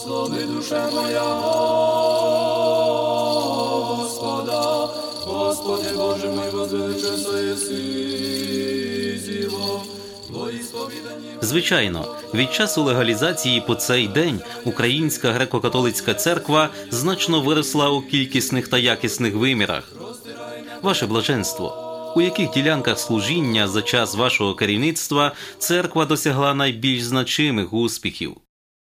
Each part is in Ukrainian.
Благослови душа моя Господа, Господи Боже мой, возвеличився єси зіло. Звичайно, від часу легалізації по цей день Українська греко-католицька церква значно виросла у кількісних та якісних вимірах. Ваше блаженство, у яких ділянках служіння за час вашого керівництва церква досягла найбільш значимих успіхів?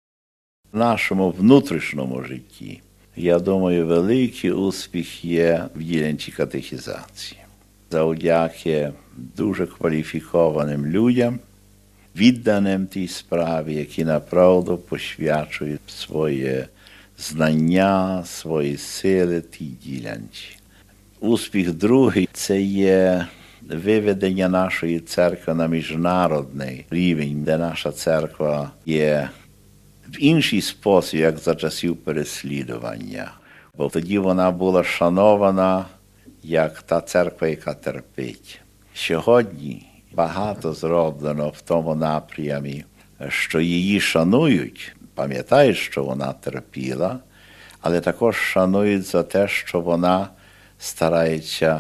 В нашому внутрішньому житті, я думаю, великий успіх є в ділянці катехізації. Завдяки дуже кваліфікованим людям, відданим тій справі, які направду посвячують своє знання, свої сили тій ділянці. Успіх другий – це є виведення нашої церкви на міжнародний рівень, де наша церква є в інший спосіб, як за часів переслідування. Бо тоді вона була шанована як та церква, яка терпить. Сьогодні багато зроблено в тому напрямі, що її шанують, пам'ятають, що вона терпіла, але також шанують за те, що вона старається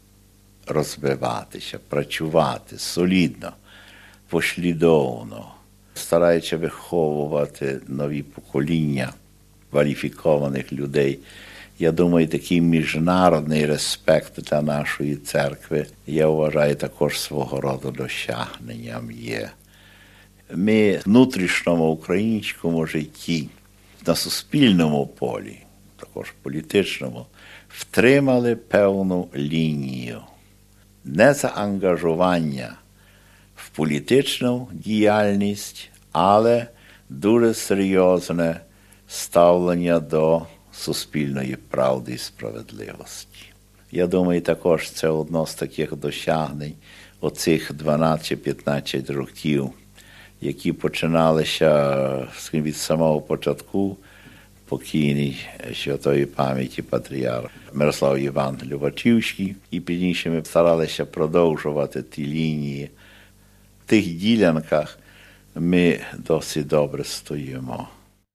розвиватися, працювати солідно, послідовно, старається виховувати нові покоління кваліфікованих людей. Я думаю, такий міжнародний респект для нашої церкви, я вважаю, також свого роду досягненням є. Ми в внутрішньому українському житті, на суспільному полі, також політичному, втримали певну лінію. Не заангажування в політичну діяльність, але дуже серйозне ставлення до суспільної правди і справедливості. Я думаю, також це одно з таких досягнень оцих 12-15 років, які починалися від самого початку, покійний святої пам'яті патріарх Мирослав Іван Любачівський, і пізніше ми старалися продовжувати ті лінії. В тих ділянках ми досить добре стоїмо.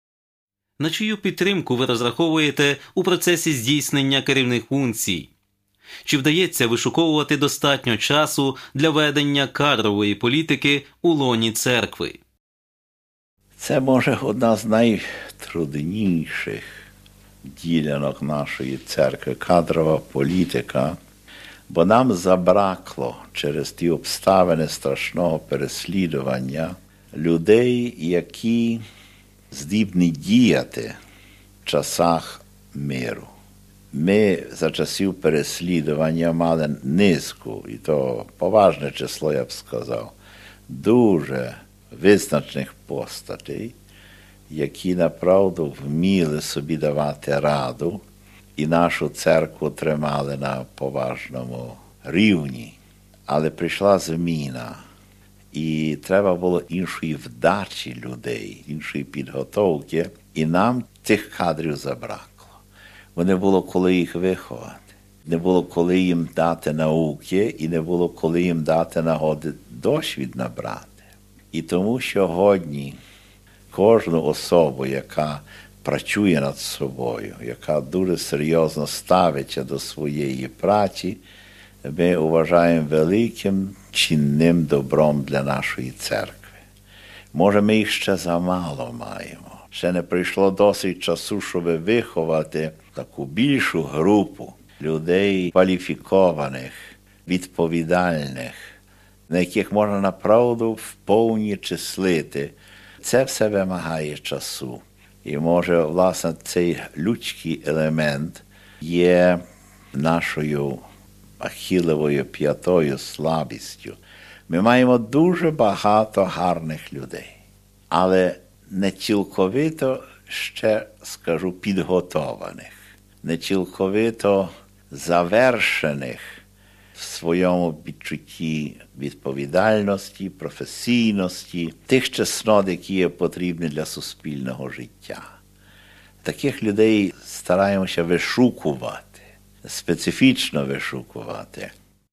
На чию підтримку ви розраховуєте у процесі здійснення керівних функцій? Чи вдається вишуковувати достатньо часу для ведення кадрової політики у лоні церкви? Це, може, одна з найтрудніших ділянок нашої церкви – кадрова політика, бо нам забракло через ті обставини страшного переслідування людей, які здібні діяти в часах миру. Ми за часів переслідування мали низку, і то поважне число, я б сказав, дуже визначних постатей, які направду вміли собі давати раду і нашу церкву тримали на поважному рівні. Але прийшла зміна, і треба було іншої вдачі людей, іншої підготовки, і нам цих кадрів забракло. Бо не було коли їх виховати, не було коли їм дати науки, і не було коли їм дати нагоди досвід набрати. І тому сьогодні кожну особу, яка працює над собою, яка дуже серйозно ставиться до своєї праці, ми вважаємо великим чинним добром для нашої церкви. Може, ми їх ще замало маємо. Ще не прийшло досить часу, щоб виховати таку більшу групу людей кваліфікованих, відповідальних, на яких можна направду вповні числити. Це все вимагає часу. І може, власне, цей людський елемент є нашою ахіловою п'ятою слабістю. Ми маємо дуже багато гарних людей, але не цілковито, ще скажу, підготованих, не цілковито завершених в своєму відчутті відповідальності, професійності, тих чеснот, які є потрібні для суспільного життя. Таких людей стараємося вишукувати, специфічно вишукувати.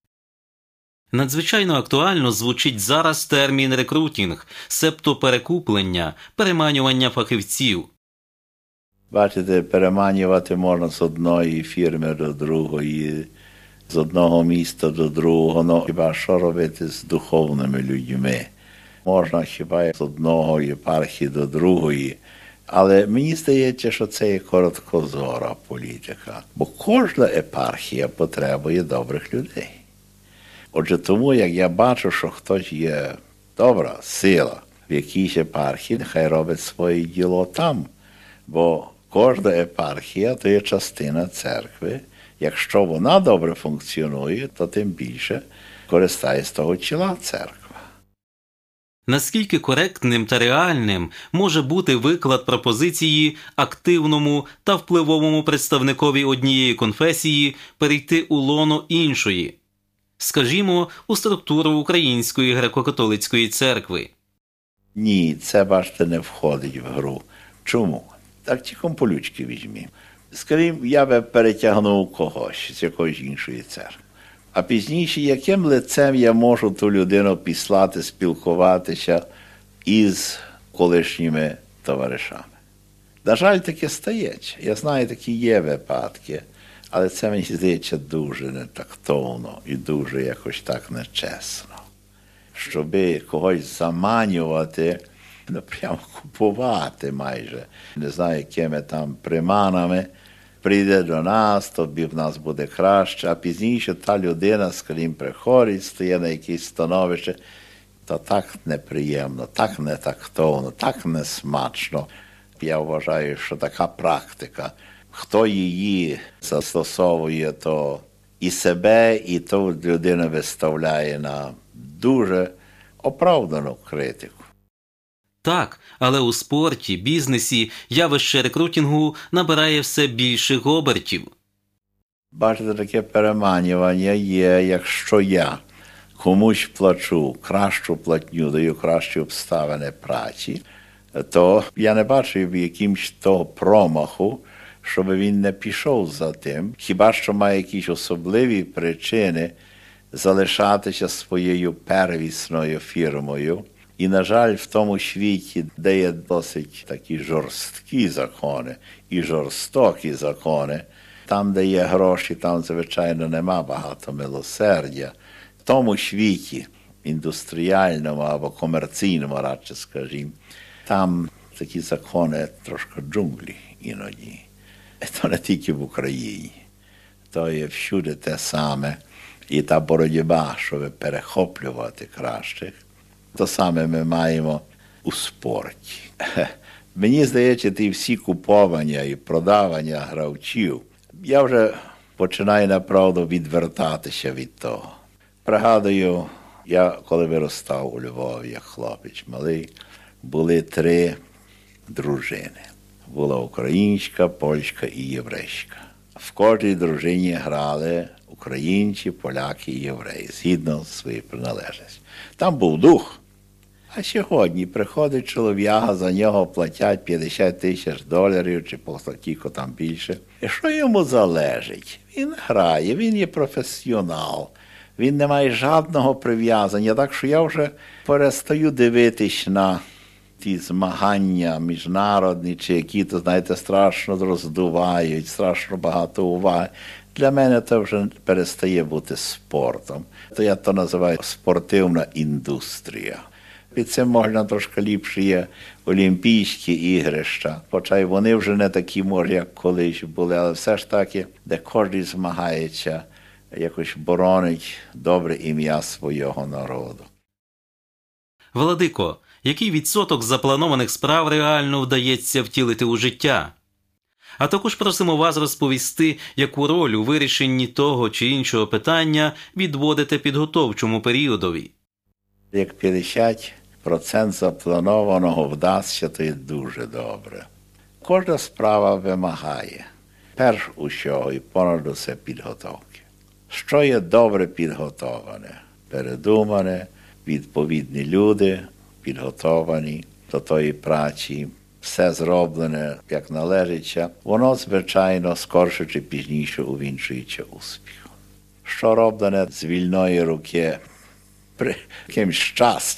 Надзвичайно актуально звучить зараз термін рекрутинг, себто перекуплення, переманювання фахівців. Бачите, переманювати можна з одної фірми до другої, з одного міста до другого. Ну, хіба що робити з духовними людьми? Можна хіба з одного єпархії до другої. Але мені здається, що це є короткозора політика. Бо кожна єпархія потребує добрих людей. Отже, тому, як я бачу, що хтось є добра сила в якійсь єпархії, нехай робить своє діло там. Бо кожна єпархія – то є частина церкви. Якщо вона добре функціонує, то тим більше користає з того чола церква. Наскільки коректним та реальним може бути виклад пропозиції активному та впливовому представникові однієї конфесії перейти у лоно іншої? Скажімо, у структуру Української греко-католицької церкви. Ні, це, бачите, не входить в гру. Чому? Так тихом полючки візьмі. Скажімо, я би перетягнув когось з якоїсь іншої церкви. А пізніше, яким лицем я можу ту людину післати, спілкуватися із колишніми товаришами? На жаль, таке стається. Я знаю, такі є випадки, але це, мені здається, дуже нетактовно і дуже якось так нечесно. Щоби когось заманювати, ну, прямо купувати майже, не знаю, якими там приманами, прийде до нас, тобі в нас буде краще, а пізніше та людина, скажімо, приходить, стає на якесь становище, то так неприємно, так нетактовно, так несмачно. Я вважаю, що така практика, хто її застосовує, то і себе, і ту людину виставляє на дуже оправдану критику. Так, але у спорті, бізнесі, явище рекрутингу набирає все більших обертів. Бачите, таке переманювання є, якщо я комусь плачу кращу платню, даю кращі обставини праці, то я не бачу в якимсь того промаху, щоб він не пішов за тим, хіба що має якісь особливі причини залишатися своєю первісною фірмою. І, на жаль, в тому світі, де є досить такі жорсткі закони і жорстокі закони, там, де є гроші, там, звичайно, нема багато милосердя. В тому світі, індустріальному або комерційному, радше скажімо, там такі закони трошки джунглі іноді. Це не тільки в Україні. То є всюди те саме. І та боротьба, щоб перехоплювати кращих, то саме ми маємо у спорті. Мені здається, ті всі куповання і продавання гравців, я вже починаю, направду, відвертатися від того. Пригадую, я коли виростав у Львові, як хлопець малий, були 3 дружини. Була українська, польська і єврейська. В кожній дружині грали українці, поляки і євреї, згідно з своєю приналежністю. Там був дух. А сьогодні приходить чолов'яга, за нього платять $50,000 чи кілько там більше. І що йому залежить? Він грає, він є професіонал, він не має жодного прив'язання. Так що я вже перестаю дивитись на ті змагання міжнародні, чи які, то, знаєте, страшно роздувають, страшно багато уваги. Для мене це вже перестає бути спортом. То я то називаю спортивна індустрія. Під цим можна трошки ліпше є Олімпійські ігрища, хоча й вони вже не такі, може, як колись були, але все ж таки, де кожен змагається, якось боронить добре ім'я свого народу. Владико, який відсоток запланованих справ реально вдається втілити у життя? А також просимо вас розповісти, яку роль у вирішенні того чи іншого питання відводите підготовчому періодові. Як 50% запланованого вдасться, то є дуже добре. Кожна справа вимагає, перш усього і понад усе, підготовки. Що є добре підготоване, передумане, відповідні люди, підготовані до тої праці, все зроблене, як належиться, воно, звичайно, скорше чи пізніше увінчується успіхом. Що роблене з вільної руки, при якимсь щастям,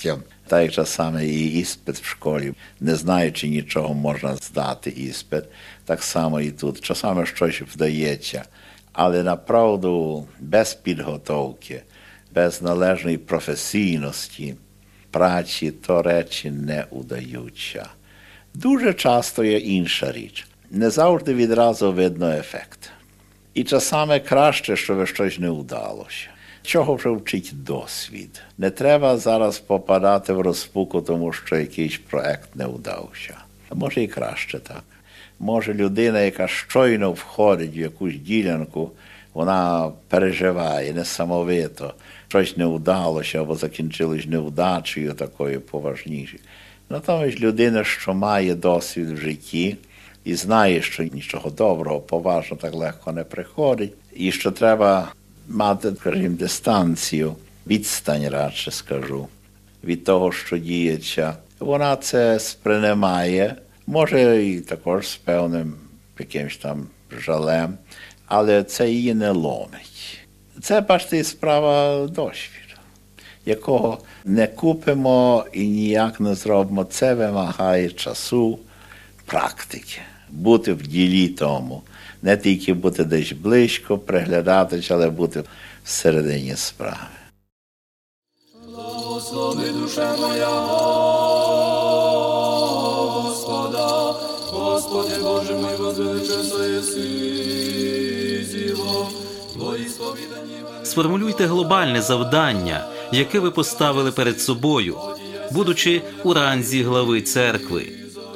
Так як часами і іспит в школі, не знаючи нічого, можна здати іспит, так само і тут. Часами щось вдається, але направду без підготовки, без належної професійності, праці, то речі не удаються. Дуже часто є інша річ. Не завжди відразу видно ефект. І часами краще, щоб щось не вдалося. Чого вже вчить досвід. Не треба зараз попадати в розпуку, тому що якийсь проект не вдався. А може і краще так. Може людина, яка щойно входить в якусь ділянку, вона переживає несамовито, щось не вдалося або закінчилось невдачею такою поважнішою. Натомість людина, що має досвід в житті і знає, що нічого доброго, поважно так легко не приходить, і що треба мати, скажімо, дистанцію, відстань, радше скажу, від того, що діється. Вона це сприймає, може і також з певним якимось там жалем, але це її не ломить. Це, бачите, справа досвіду, якого не купимо і ніяк не зробимо. Це вимагає часу, практики, бути в ділі тому. Не тільки бути десь близько, приглядатись, але бути всередині справи. Благослови душе моя Господа, Господи Боже мой, возвеличився єси зіво, Твої сповідані. Сформулюйте глобальне завдання, яке ви поставили перед собою, будучи у ранзі глави церкви.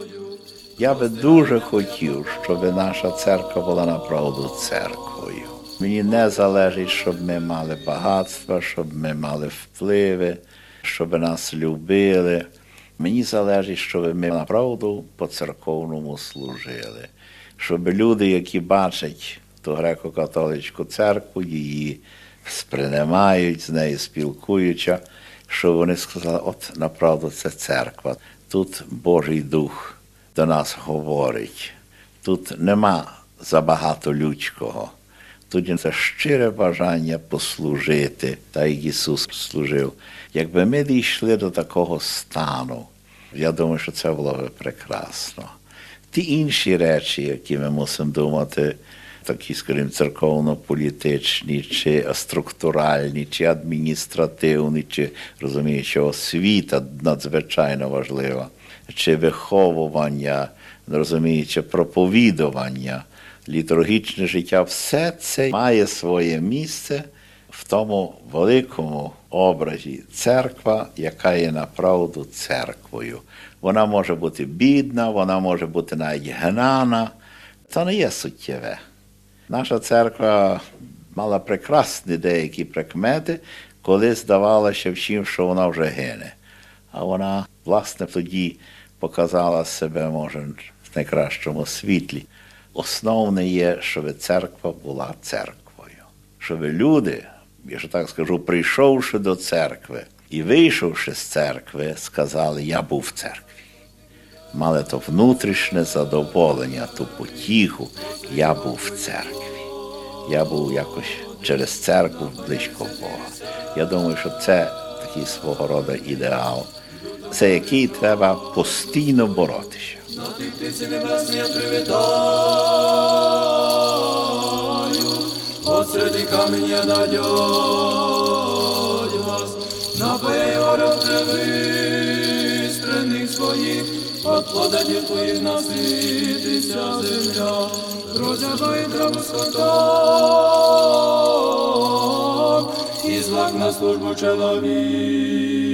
Я би дуже хотів, щоб наша церква була направду церквою. Мені не залежить, щоб ми мали багатства, щоб ми мали впливи, щоб нас любили. Мені залежить, щоб ми направду по-церковному служили. Щоб люди, які бачать ту греко-католицьку церкву, її сприймають, з нею спілкуються, щоб вони сказали, от направду це церква, тут Божий Дух до нас говорить. Тут нема забагато людського. Тут є це щире бажання послужити, так як Ісус служив. Якби ми дійшли до такого стану, я думаю, що це було б прекрасно. Ті інші речі, які ми мусимо думати, такі, скажімо, церковно-політичні, чи структуральні, чи адміністративні, чи, розуміючи, освіта надзвичайно важлива, чи виховування, розуміючи, проповідування, літургічне життя, все це має своє місце в тому великому образі церква, яка є направду церквою. Вона може бути бідна, вона може бути навіть гнана. Це не є суттєве. Наша церква мала прекрасні деякі прикмети, коли здавалося всім, що вона вже гине. А вона, власне, тоді показала себе, може, в найкращому світлі. Основне є, щоб церква була церквою. Щоб люди, якщо так скажу, прийшовши до церкви і вийшовши з церкви, сказали, я був в церкві. Мали то внутрішнє задоволення, ту потіху, я був в церкві. Я був якось через церкву близько Бога. Я думаю, що це такий свого роду ідеал, за який треба постійно боротися. На тих птиці небесні я привітаю, от серед камінь я надьодь вас, напоє город трави стрених своїх, от плодів твоїх насититься земля, розрябає траву скотом, і злак на службу чоловік.